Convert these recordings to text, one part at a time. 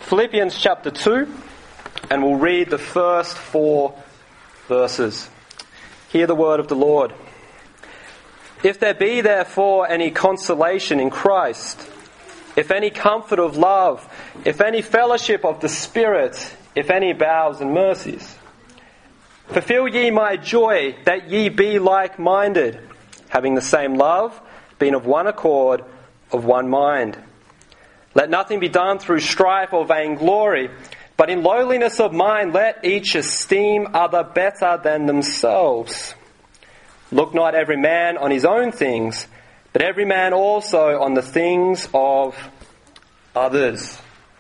Philippians chapter 2, and we'll read the first 4 verses. Hear the word of the Lord. If there be therefore any consolation in Christ, if any comfort of love, if any fellowship of the Spirit, if any bowels and mercies, fulfill ye my joy, that ye be like-minded, having the same love, being of one accord, of one mind. Let nothing be done through strife or vainglory, but in lowliness of mind let each esteem other better than themselves. Look not every man on his own things, but every man also on the things of others.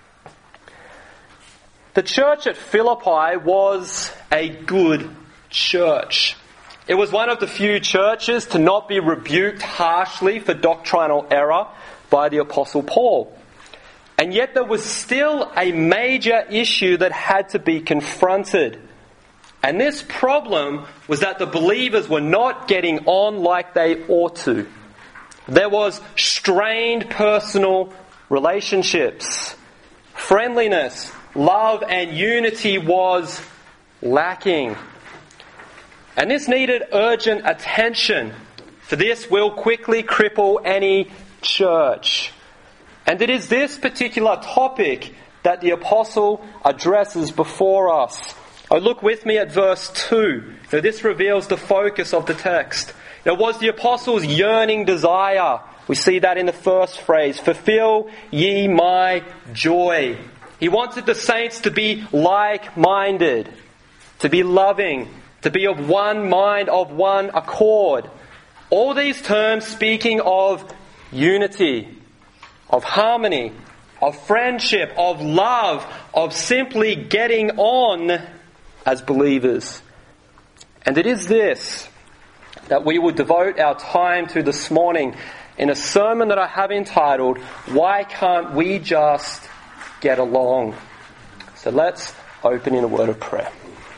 The church at Philippi was a good church. It was one of the few churches to not be rebuked harshly for doctrinal error by the Apostle Paul. And yet there was still a major issue that had to be confronted. And this problem was that the believers were not getting on like they ought to. There was strained personal relationships. Friendliness, love and unity was lacking. And this needed urgent attention, for this will quickly cripple any church. And it is this particular topic that the apostle addresses before us. Oh, look with me at verse 2. Now, this reveals the focus of the text. It was the apostle's yearning desire. We see that in the first phrase, fulfill ye my joy. He wanted the saints to be like-minded, to be loving, to be of one mind, of one accord. All these terms speaking of unity, of harmony, of friendship, of love, of simply getting on as believers. And it is this that we will devote our time to this morning in a sermon that I have entitled, Why Can't We Just Get Along? So let's open in a word of prayer.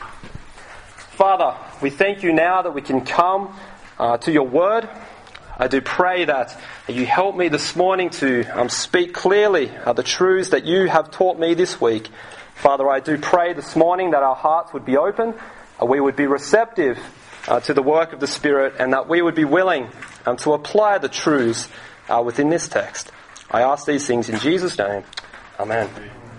Father, we thank you now that we can come to your word. I do pray that you help me this morning to speak clearly the truths that you have taught me this week. Father, I do pray this morning that our hearts would be open, we would be receptive to the work of the Spirit, and that we would be willing to apply the truths within this text. I ask these things in Jesus' name. Amen.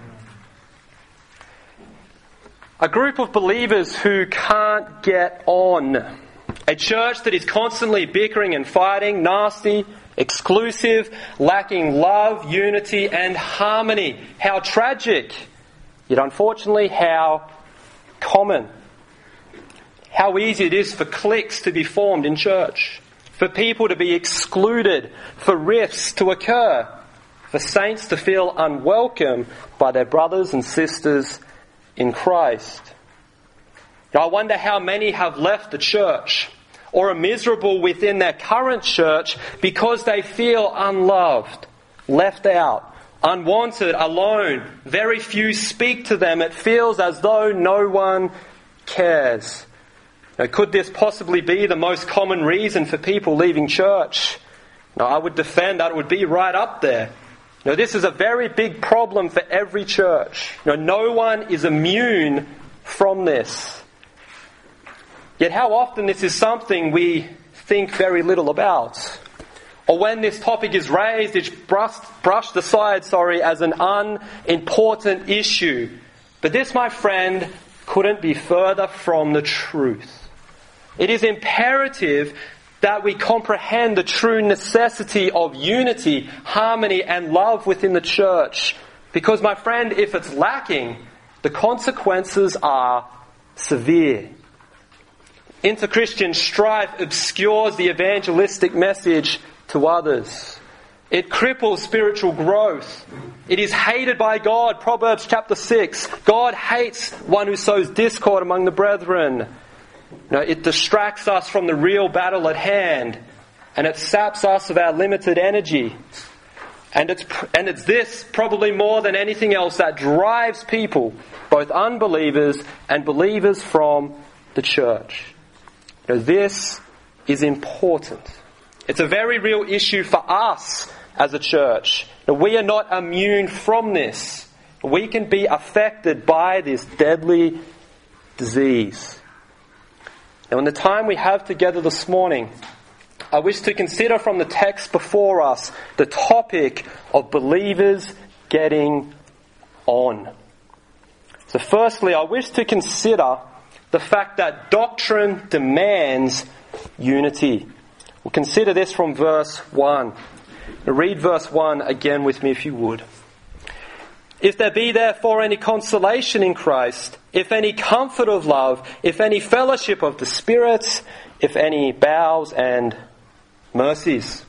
A group of believers who can't get on. A church that is constantly bickering and fighting, nasty, exclusive, lacking love, unity and harmony. How tragic, yet unfortunately how common. How easy it is for cliques to be formed in church, for people to be excluded, for rifts to occur, for saints to feel unwelcome by their brothers and sisters in Christ. Now, I wonder how many have left the church or are miserable within their current church because they feel unloved, left out, unwanted, alone. Very few speak to them. It feels as though no one cares. Now, could this possibly be the most common reason for people leaving church? Now, I would defend that it would be right up there. Now, this is a very big problem for every church. Now, no one is immune from this. Yet how often this is something we think very little about. Or when this topic is raised, it's brushed aside, as an unimportant issue. But this, my friend, couldn't be further from the truth. It is imperative that we comprehend the true necessity of unity, harmony and love within the church. Because, my friend, if it's lacking, the consequences are severe. Inter-Christian strife obscures the evangelistic message to others. It cripples spiritual growth. It is hated by God. Proverbs chapter 6. God hates one who sows discord among the brethren. It distracts us from the real battle at hand, and it saps us of our limited energy. And it's this, probably more than anything else, that drives people, both unbelievers and believers, from the church. This is important. It's a very real issue for us as a church. We are not immune from this. we can be affected by this deadly disease. Now, in the time we have together this morning, I wish to consider from the text before us the topic of believers getting on. So firstly, I wish to consider the fact that doctrine demands unity. We'll consider this from verse 1. Now read verse 1 again with me if you would. If there be therefore any consolation in Christ, if any comfort of love, if any fellowship of the Spirit, if any bowels and mercies.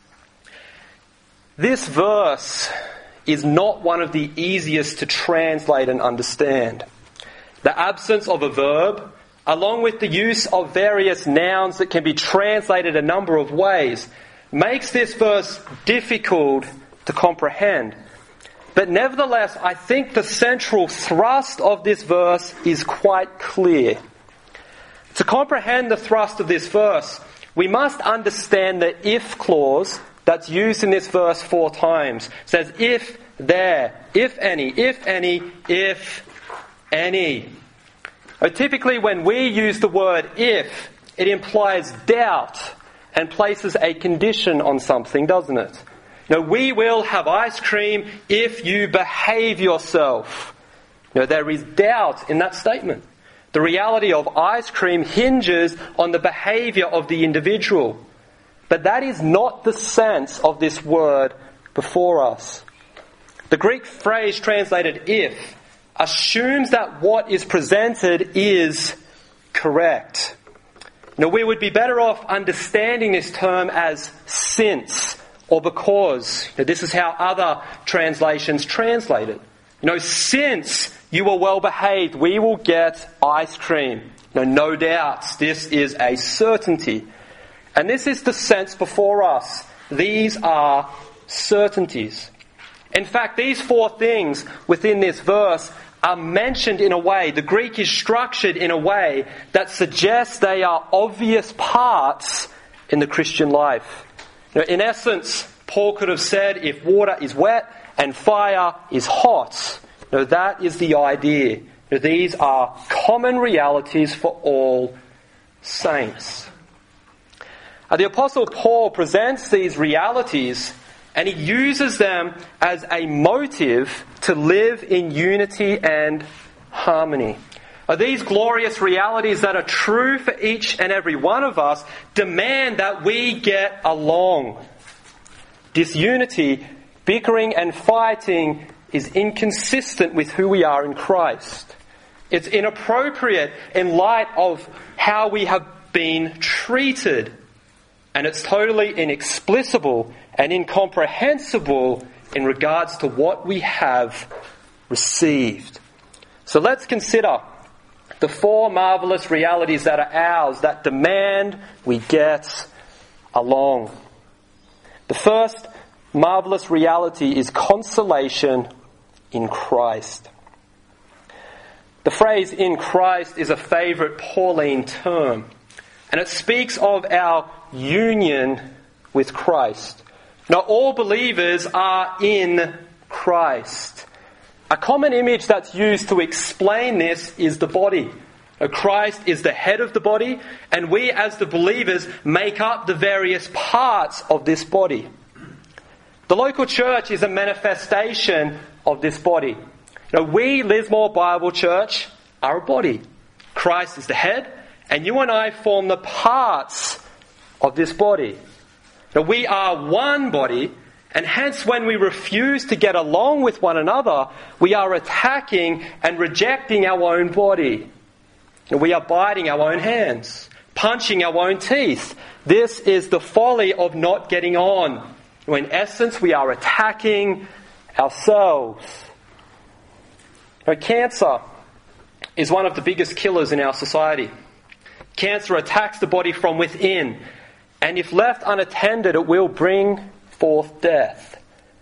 This verse is not one of the easiest to translate and understand. The absence of a verb, along with the use of various nouns that can be translated a number of ways, makes this verse difficult to comprehend. But nevertheless, I think the central thrust of this verse is quite clear. To comprehend the thrust of this verse, we must understand the if clause that's used in this verse 4 times. It says, if there, if any, if any, if any. Now, typically when we use the word if, it implies doubt and places a condition on something, doesn't it? Now, we will have ice cream if you behave yourself. Now, there is doubt in that statement. The reality of ice cream hinges on the behavior of the individual. But that is not the sense of this word before us. The Greek phrase translated if assumes that what is presented is correct. Now, we would be better off understanding this term as since or because. Now, this is how other translations translate it. Since you are well behaved, we will get ice cream. No doubts. This is a certainty. And this is the sense before us. These are certainties. In fact, these 4 things within this verse are mentioned in a way, the Greek is structured in a way that suggests they are obvious parts in the Christian life. In essence, Paul could have said if water is wet and fire is hot. That is the idea. These are common realities for all saints. The Apostle Paul presents these realities and he uses them as a motive to live in unity and harmony. These glorious realities that are true for each and every one of us demand that we get along. Disunity, bickering and fighting is inconsistent with who we are in Christ. It's inappropriate in light of how we have been treated. And it's totally inexplicable and incomprehensible in regards to what we have received. So let's consider the 4 marvelous realities that are ours that demand we get along. The first marvelous reality is consolation in Christ. The phrase in Christ is a favourite Pauline term, and it speaks of our union with Christ. Now, all believers are in Christ. A common image that's used to explain this is the body. Christ is the head of the body, and we as the believers make up the various parts of this body. The local church is a manifestation of this body. We, Lismore Bible Church, are a body. Christ is the head, and you and I form the parts of this body. Now, we are one body, and hence when we refuse to get along with one another, we are attacking and rejecting our own body. Now, we are biting our own hands, punching our own teeth. This is the folly of not getting on. In essence, we are attacking ourselves. Now, cancer is one of the biggest killers in our society. Cancer attacks the body from within, and if left unattended, it will bring forth death.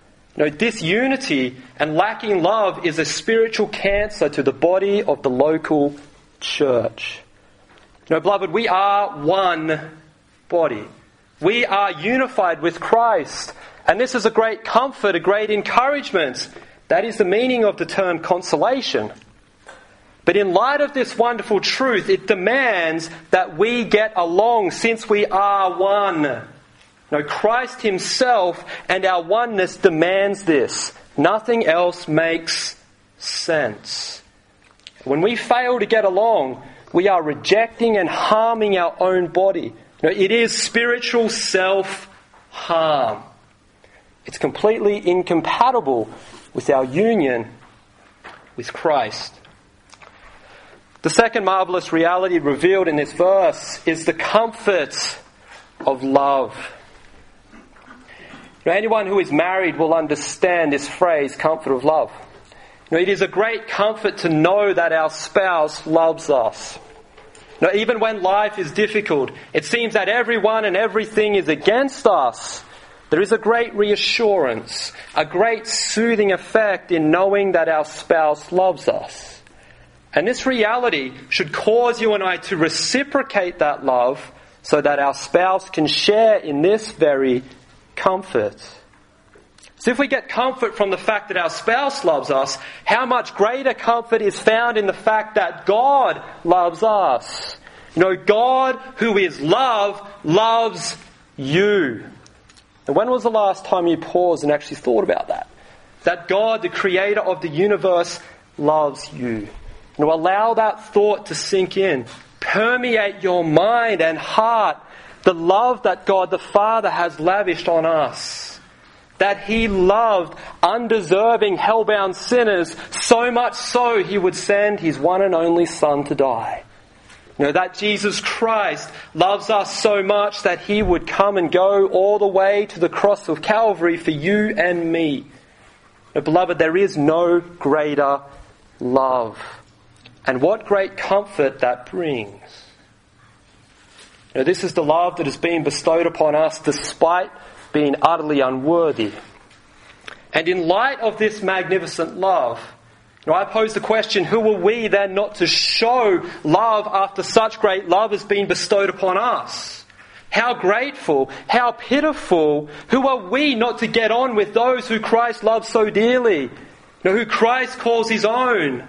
Disunity and lacking love is a spiritual cancer to the body of the local church. Beloved, we are one body. We are unified with Christ, and this is a great comfort, a great encouragement. That is the meaning of the term consolation. But in light of this wonderful truth, it demands that we get along since we are one. No, Christ himself and our oneness demands this. Nothing else makes sense. When we fail to get along, we are rejecting and harming our own body. It is spiritual self-harm. It's completely incompatible with our union with Christ. The second marvelous reality revealed in this verse is the comfort of love. Anyone who is married will understand this phrase, comfort of love. It is a great comfort to know that our spouse loves us. Even when life is difficult, it seems that everyone and everything is against us. There is a great reassurance, a great soothing effect in knowing that our spouse loves us. And this reality should cause you and I to reciprocate that love so that our spouse can share in this very comfort. So if we get comfort from the fact that our spouse loves us, how much greater comfort is found in the fact that God loves us. God, who is love, loves you. And when was the last time you paused and actually thought about that? That God, the creator of the universe, loves you. Allow that thought to sink in. Permeate your mind and heart. The love that God the Father has lavished on us. That He loved undeserving, hell-bound sinners so much so He would send His one and only Son to die. That Jesus Christ loves us so much that He would come and go all the way to the cross of Calvary for you and me. Beloved, there is no greater love. And what great comfort that brings. This is the love that has been bestowed upon us despite being utterly unworthy. And in light of this magnificent love, I pose the question, who are we then not to show love after such great love has been bestowed upon us? How grateful, how pitiful, who are we not to get on with those who Christ loves so dearly, who Christ calls His own?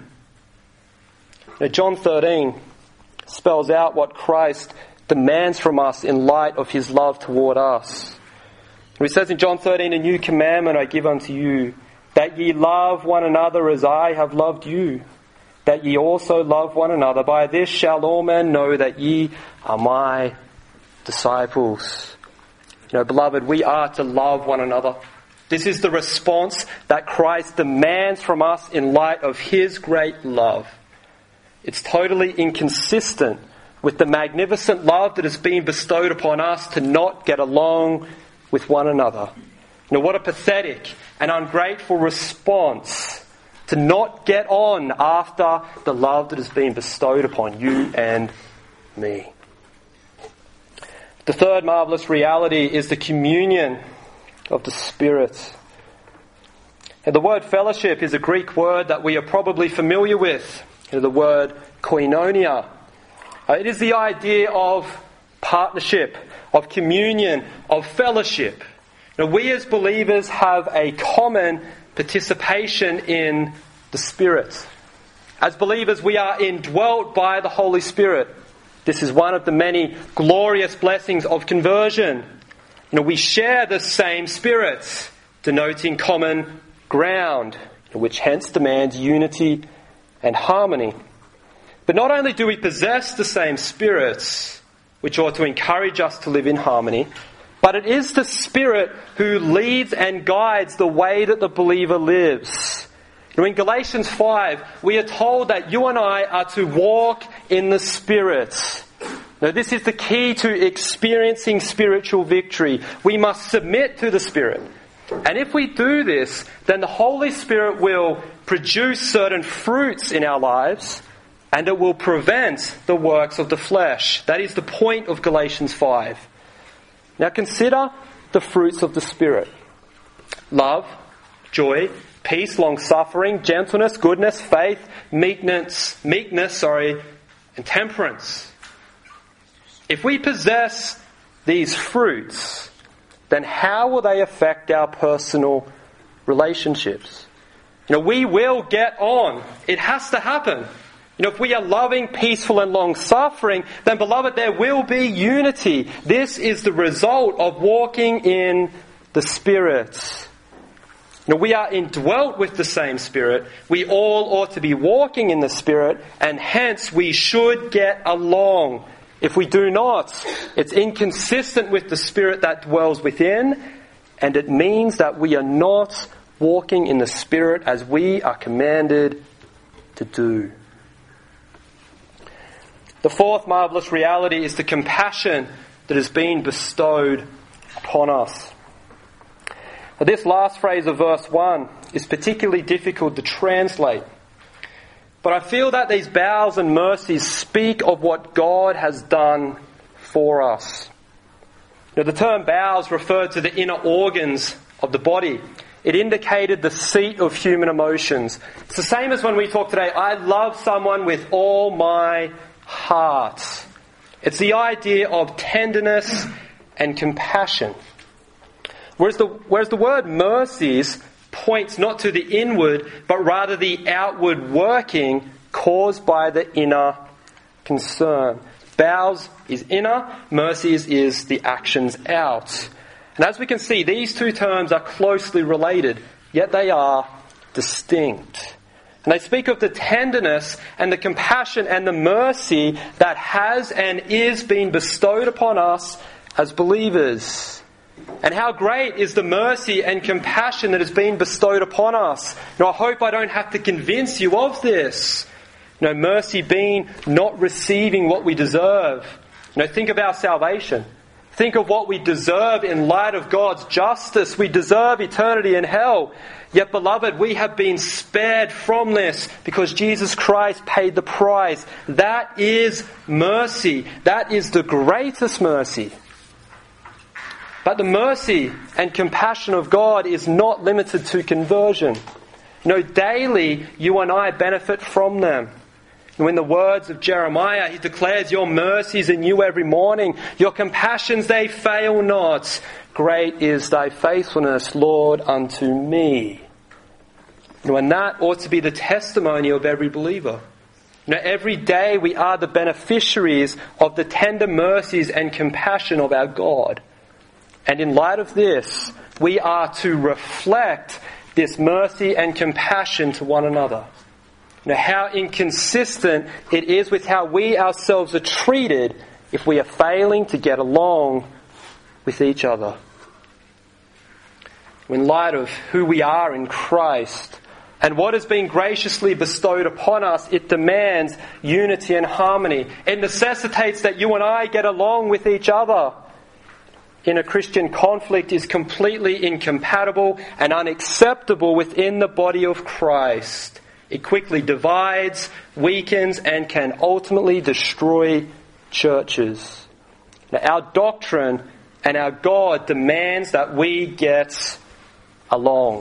John 13 spells out what Christ demands from us in light of His love toward us. He says in John 13, "A new commandment I give unto you, that ye love one another as I have loved you, that ye also love one another. By this shall all men know that ye are my disciples." Beloved, we are to love one another. This is the response that Christ demands from us in light of His great love. It's totally inconsistent with the magnificent love that has been bestowed upon us to not get along with one another. What a pathetic and ungrateful response to not get on after the love that has been bestowed upon you and me. The third marvelous reality is the communion of the Spirit. And the word fellowship is a Greek word that we are probably familiar with. The word koinonia. It is the idea of partnership, of communion, of fellowship. We as believers have a common participation in the Spirit. As believers, we are indwelt by the Holy Spirit. This is one of the many glorious blessings of conversion. We share the same Spirit, denoting common ground, which hence demands unity and harmony. But not only do we possess the same spirits, which ought to encourage us to live in harmony, but it is the Spirit who leads and guides the way that the believer lives. In Galatians 5, we are told that you and I are to walk in the Spirit. Now, this is the key to experiencing spiritual victory. We must submit to the Spirit. And if we do this, then the Holy Spirit will produce certain fruits in our lives, and it will prevent the works of the flesh. That is the point of Galatians 5. Now consider the fruits of the Spirit. Love, joy, peace, long-suffering, gentleness, goodness, faith, meekness, and temperance. If we possess these fruits, then how will they affect our personal relationships? We will get on. It has to happen. If we are loving, peaceful and long-suffering, then beloved, there will be unity. This is the result of walking in the Spirit. We are indwelt with the same Spirit. We all ought to be walking in the Spirit, and hence we should get along. If we do not, it's inconsistent with the Spirit that dwells within, and it means that we are not walking in the Spirit as we are commanded to do. The fourth marvellous reality is the compassion that has been bestowed upon us. Now, this last phrase of verse 1 is particularly difficult to translate. But I feel that these bowels and mercies speak of what God has done for us. The term bowels referred to the inner organs of the body. It indicated the seat of human emotions. It's the same as when we talk today, I love someone with all my heart. It's the idea of tenderness and compassion. Whereas the word mercies points not to the inward, but rather the outward working caused by the inner concern. Bowels is inner, mercies is the actions out. And as we can see, these two terms are closely related, yet they are distinct. And they speak of the tenderness and the compassion and the mercy that has and is being bestowed upon us as believers. And how great is the mercy and compassion that has been bestowed upon us. I hope I don't have to convince you of this. Mercy being not receiving what we deserve. Think of our salvation. Think of what we deserve in light of God's justice. We deserve eternity in hell. Yet, beloved, we have been spared from this because Jesus Christ paid the price. That is mercy. That is the greatest mercy. But the mercy and compassion of God is not limited to conversion. Daily you and I benefit from them. And in the words of Jeremiah, he declares, your mercies are new every morning. Your compassions, they fail not. Great is thy faithfulness, Lord, unto me. And that ought to be the testimony of every believer. Every day we are the beneficiaries of the tender mercies and compassion of our God. And in light of this, we are to reflect this mercy and compassion to one another. How inconsistent it is with how we ourselves are treated if we are failing to get along with each other. In light of who we are in Christ and what has been graciously bestowed upon us, it demands unity and harmony. It necessitates that you and I get along with each other. In a Christian, conflict is completely incompatible and unacceptable within the body of Christ. It quickly divides, weakens, and can ultimately destroy churches. Now, our doctrine and our God demands that we get along.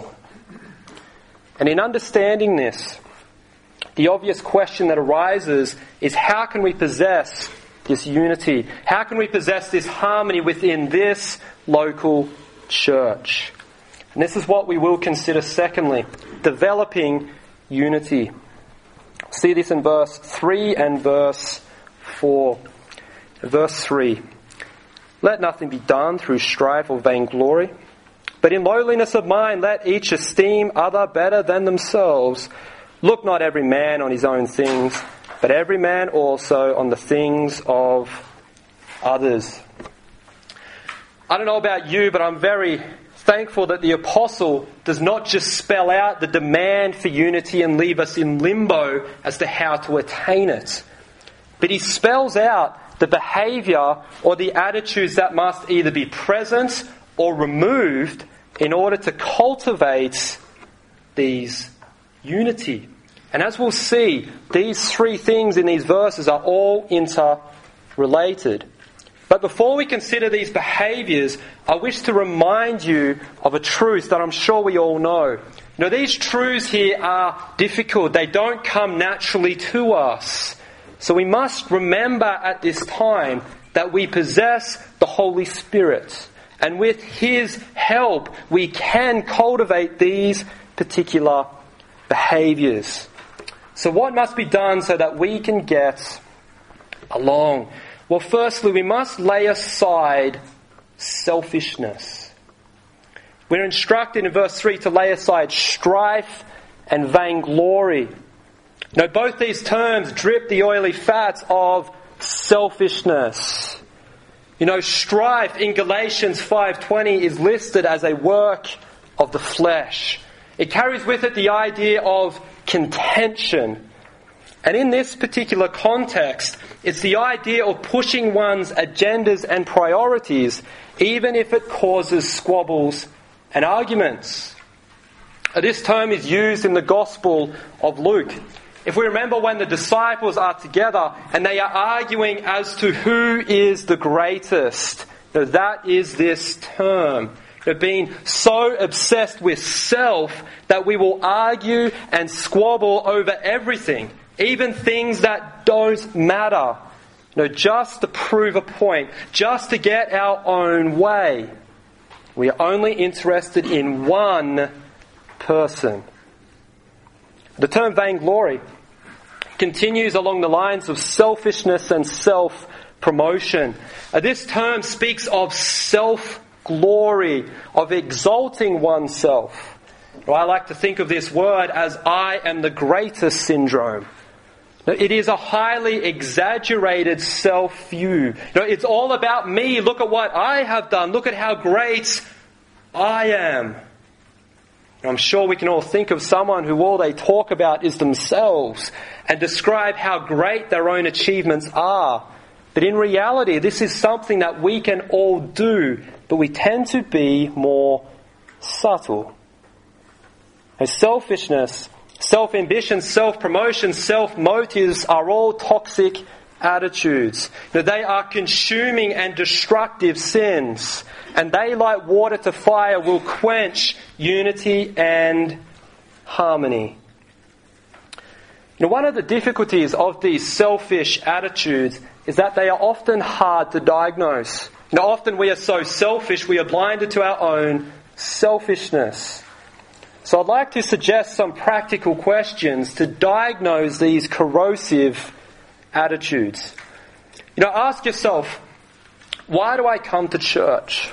And in understanding this, the obvious question that arises is how can we possess this unity? How can we possess this harmony within this local church? And this is what we will consider secondly, developing unity. See this in verse 3 and verse 4. Verse 3. Let nothing be done through strife or vainglory, but in lowliness of mind let each esteem other better than themselves. Look not every man on his own things, but every man also on the things of others. I don't know about you, but I'm very thankful that the apostle does not just spell out the demand for unity and leave us in limbo as to how to attain it. But he spells out the behaviour or the attitudes that must either be present or removed in order to cultivate these unity. And as we'll see, these three things in these verses are all interrelated. But before we consider these behaviours, I wish to remind you of a truth that I'm sure we all know. These truths here are difficult. They don't come naturally to us. So we must remember at this time that we possess the Holy Spirit. And with His help, we can cultivate these particular behaviours. So what must be done so that we can get along? Well, firstly, we must lay aside selfishness. We're instructed in verse 3 to lay aside strife and vainglory. Now, both these terms drip the oily fats of selfishness. Strife in Galatians 5:20 is listed as a work of the flesh. It carries with it the idea of contention. And in this particular context, it's the idea of pushing one's agendas and priorities, even if it causes squabbles and arguments. This term is used in the Gospel of Luke. If we remember when the disciples are together and they are arguing as to who is the greatest, that is this term. Being so obsessed with self that we will argue and squabble over everything, even things that don't matter, just to prove a point, just to get our own way. We are only interested in one person. The term vainglory continues along the lines of selfishness and self-promotion. This term speaks of self-glory, of exalting oneself. I like to think of this word as I am the greatest syndrome. It is a highly exaggerated self-view. It's all about me. Look at what I have done. Look at how great I am. I'm sure we can all think of someone who all they talk about is themselves and describe how great their own achievements are. But in reality, this is something that we can all do, but we tend to be more subtle. As selfishness, self-ambition, self-promotion, self-motives are all toxic attitudes. They are consuming and destructive sins. And they, like water to fire, will quench unity and harmony. One of the difficulties of these selfish attitudes is that they are often hard to diagnose. Often we are so selfish, we are blinded to our own selfishness. So I'd like to suggest some practical questions to diagnose these corrosive attitudes. Ask yourself, why do I come to church?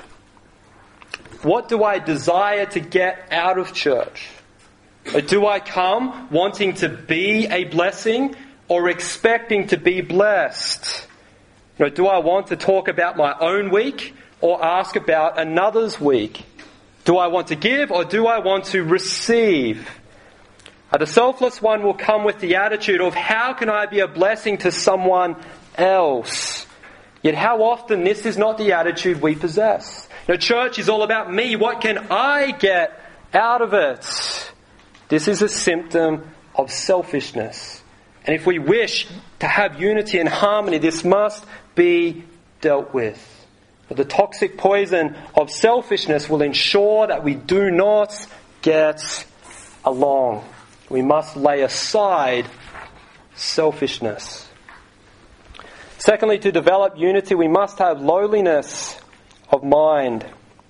What do I desire to get out of church? Do I come wanting to be a blessing or expecting to be blessed? Do I want to talk about my own week or ask about another's week? Do I want to give or do I want to receive? The selfless one will come with the attitude of how can I be a blessing to someone else? Yet how often this is not the attitude we possess. Church is all about me. What can I get out of it? This is a symptom of selfishness. And if we wish to have unity and harmony, this must be dealt with. But the toxic poison of selfishness will ensure that we do not get along. We must lay aside selfishness. Secondly, to develop unity, we must have lowliness of mind.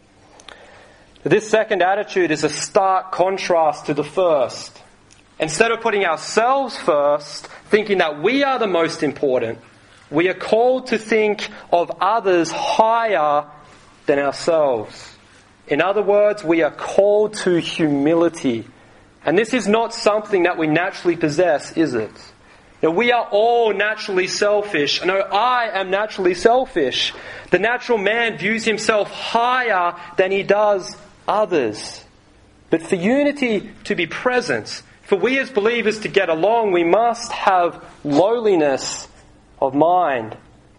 This second attitude is a stark contrast to the first. Instead of putting ourselves first, thinking that we are the most important, we are called to think of others higher than ourselves. In other words, we are called to humility. And this is not something that we naturally possess, is it? We are all naturally selfish. I am naturally selfish. The natural man views himself higher than he does others. But for unity to be present, for we as believers to get along, we must have lowliness of mind.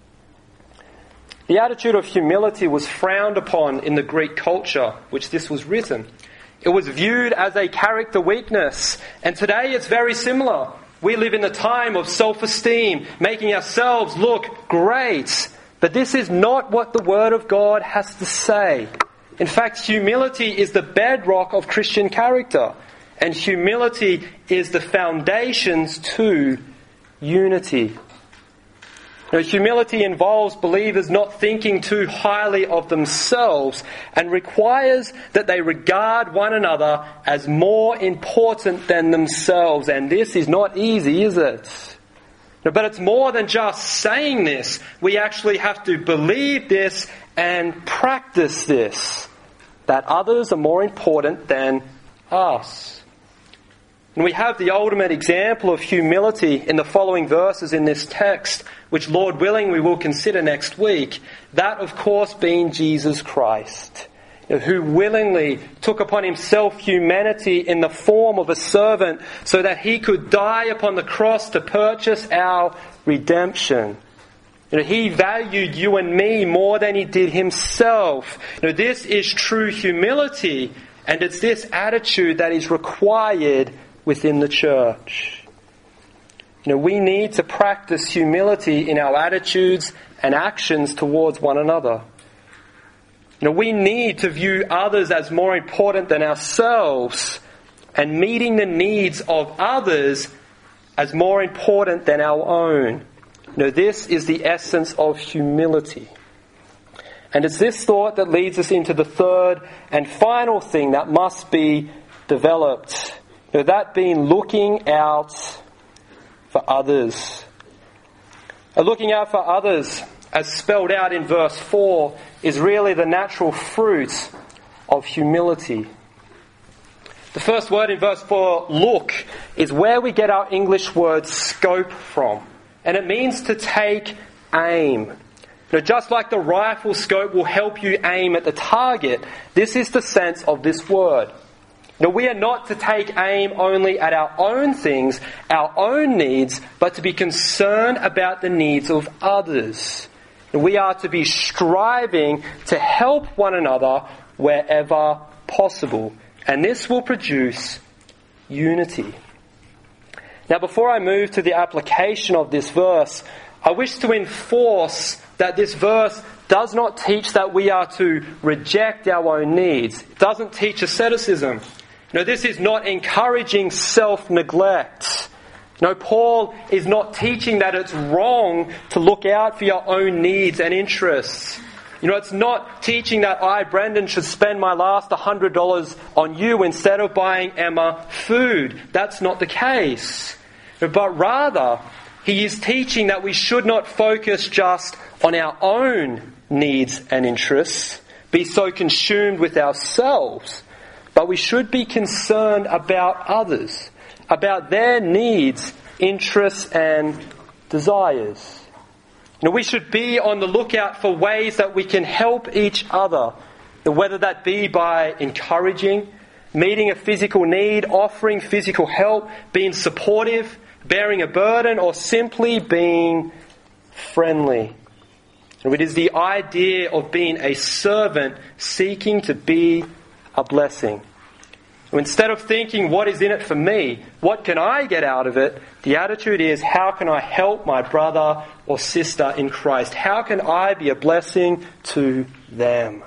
The attitude of humility was frowned upon in the Greek culture, which this was written. It was viewed as a character weakness. And today it's very similar. We live in a time of self-esteem, making ourselves look great. But this is not what the Word of God has to say. In fact, humility is the bedrock of Christian character. And humility is the foundations to unity. Humility involves believers not thinking too highly of themselves and requires that they regard one another as more important than themselves. And this is not easy, is it? But it's more than just saying this. We actually have to believe this and practice this, that others are more important than us. And we have the ultimate example of humility in the following verses in this text, which, Lord willing, we will consider next week. That, of course, being Jesus Christ, who willingly took upon himself humanity in the form of a servant so that he could die upon the cross to purchase our redemption. He valued you and me more than he did himself. This is true humility, and it's this attitude that is required within the church. We need to practice humility in our attitudes and actions towards one another. We need to view others as more important than ourselves, and meeting the needs of others as more important than our own. This is the essence of humility. And it's this thought that leads us into the third and final thing that must be developed. That being looking out for others. Looking out for others, as spelled out in verse 4, is really the natural fruit of humility. The first word in verse 4, look, is where we get our English word scope from. And it means to take aim. Just like the rifle scope will help you aim at the target, this is the sense of this word. We are not to take aim only at our own things, our own needs, but to be concerned about the needs of others. We are to be striving to help one another wherever possible. And this will produce unity. Now, before I move to the application of this verse, I wish to enforce that this verse does not teach that we are to reject our own needs. It doesn't teach asceticism. This is not encouraging self-neglect. Paul is not teaching that it's wrong to look out for your own needs and interests. It's not teaching that I, Brendan, should spend my last $100 on you instead of buying Emma food. That's not the case. But rather, he is teaching that we should not focus just on our own needs and interests, be so consumed with ourselves, but we should be concerned about others, about their needs, interests, and desires. We should be on the lookout for ways that we can help each other, whether that be by encouraging, meeting a physical need, offering physical help, being supportive, bearing a burden, or simply being friendly. It is the idea of being a servant seeking to be a blessing. Instead of thinking, what is in it for me? What can I get out of it? The attitude is, how can I help my brother or sister in Christ? How can I be a blessing to them?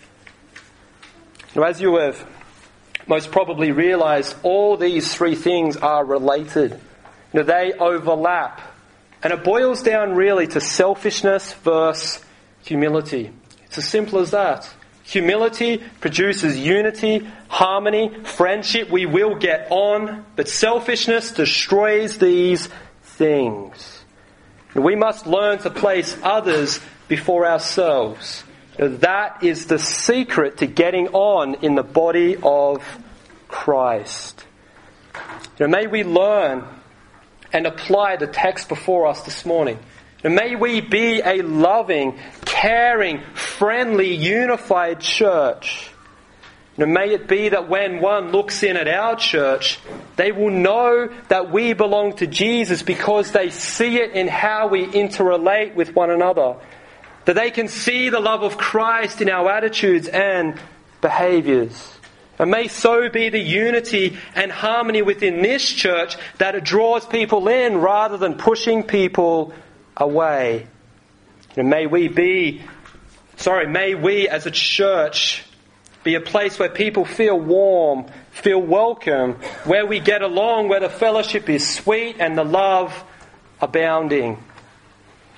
As you have most probably realized, all these three things are related. They overlap. And it boils down really to selfishness versus humility. It's as simple as that. Humility produces unity, harmony, friendship. We will get on, but selfishness destroys these things. We must learn to place others before ourselves. That is the secret to getting on in the body of Christ. May we learn and apply the text before us this morning. And may we be a loving, caring, friendly, unified church. May it be that when one looks in at our church, they will know that we belong to Jesus because they see it in how we interrelate with one another. That they can see the love of Christ in our attitudes and behaviours. And may so be the unity and harmony within this church that it draws people in rather than pushing people away. May we as a church be a place where people feel warm, feel welcome, where we get along, where the fellowship is sweet and the love abounding.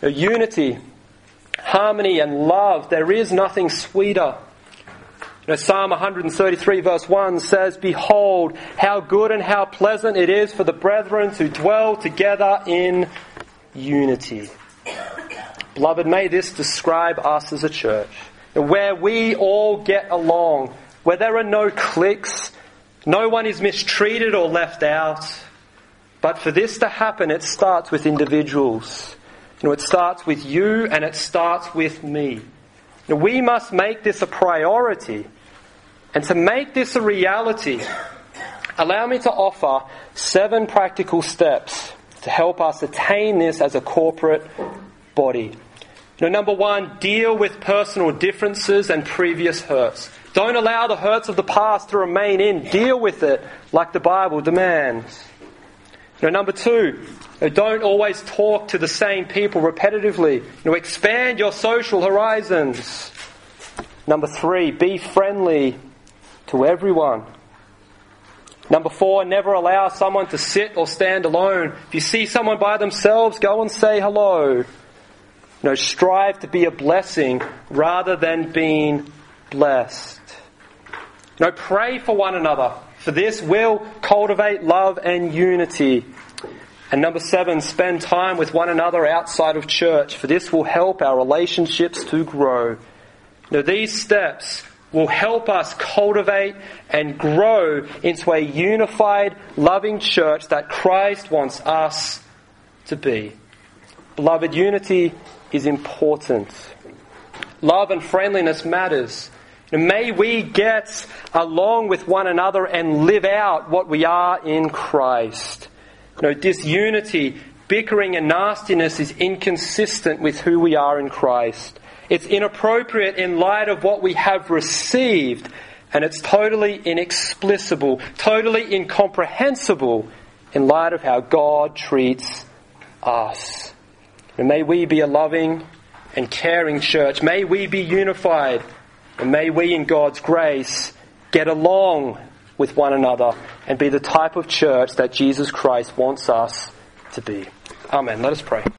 Unity, harmony and love, there is nothing sweeter. Psalm 133 verse 1 says, "Behold, how good and how pleasant it is for the brethren to dwell together in unity." Beloved, may this describe us as a church, where we all get along, where there are no cliques, no one is mistreated or left out. But for this to happen, it starts with individuals. It starts with you and it starts with me. We must make this a priority. And to make this a reality, allow me to offer 7 practical steps to help us attain this as a corporate body. Number 1, deal with personal differences and previous hurts. Don't allow the hurts of the past to remain in. Deal with it like the Bible demands. Number 2, don't always talk to the same people repetitively. Expand your social horizons. Number 3, be friendly to everyone. Number 4, never allow someone to sit or stand alone. If you see someone by themselves, go and say hello. Strive to be a blessing rather than being blessed. Pray for one another, for this will cultivate love and unity. And number 7, spend time with one another outside of church, for this will help our relationships to grow. These steps will help us cultivate and grow into a unified, loving church that Christ wants us to be. Beloved, unity is important. Love and friendliness matters. May we get along with one another and live out what we are in Christ. Disunity, bickering and nastiness is inconsistent with who we are in Christ. It's inappropriate in light of what we have received, and it's totally inexplicable, totally incomprehensible in light of how God treats us. And may we be a loving and caring church. May we be unified. And may we, in God's grace, get along with one another and be the type of church that Jesus Christ wants us to be. Amen. Let us pray.